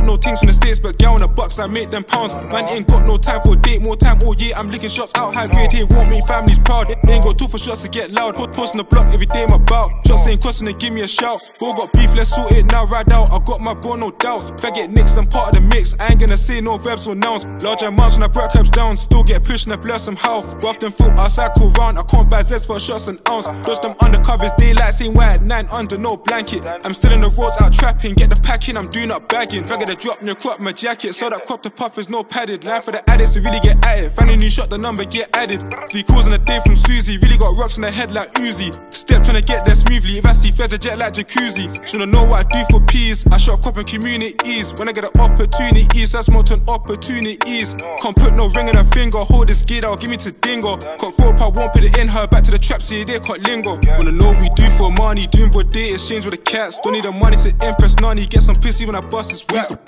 no things from the States, but girl in the box, I make them pounds. Man ain't got no time for a date, more time all year. I'm licking shots out high grade, they want me, family's proud. They ain't got two for shots to get loud. Posting the block every day, my bout. Shots ain't crossing, they give me a shout. Go got beef, let's sort it now, ride out. I got my bro, no doubt. If I get nicks, I'm part of the mix. I ain't gonna say no verbs or nouns. Large amounts when I break cups down. Still get pushed and I blur somehow. Rough them foot, I cycle round. I can't buy Zest for shots an ounce. Dodge them undercovers, daylight, same way at 9 under no blanket. I'm still in the roads out trapping, get the packing, I'm doing up bagging. If I get a drop in your crop, my jacket, so that crop to puff is no padded. Line for the addicts to really get at it. Find a new shot, the number get added. See calls on a day from Susie, really got rocks in the head like Uzi. Step trying to get there smoothly, if I see feds a jet like jacuzzi. Shouldn't know what I do for peace, I shot crop in communities. When I get an opportunity, so that's more to opportunities. Can't put no ring in her finger, hold this skid out, give me to dingo. Got 4 I won't put it in her, back to the trap, see they cut lingo. Wanna know what we do for money, doing broad day exchange with the cats. Don't need the money to impress Nani, get some pussy when I bust this week.